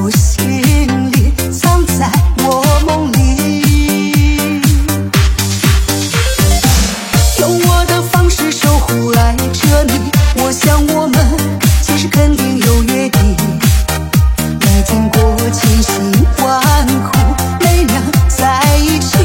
我心里，藏在我梦里，用我的方式守护爱着你。我想我们其实肯定有约定，没经过千辛万苦，没能在一起。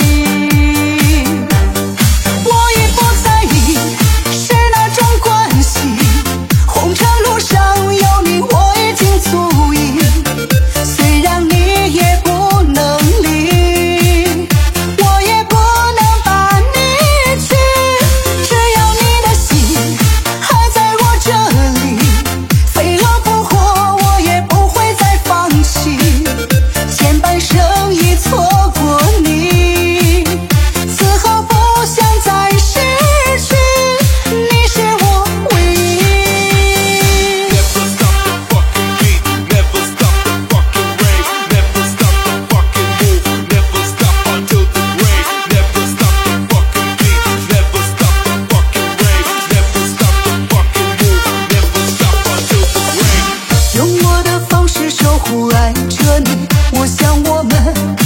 我已不在意是哪种关系，红尘路上有你我已经足矣。虽然你也不能离，我也不能把你娶，只要你的心还在我这里，飞蛾扑火我也不会再放弃。前半生已错过你，此后不想再失去，你是我唯一。 Never stop the fucking beat, never stop the fucking rave, never stop the fucking move, never stop until the grave. Never stop the fucking beat, never stop the fucking rave, never stop the fucking move, never stop until the grave. 用我的方式守护爱着你，我想我们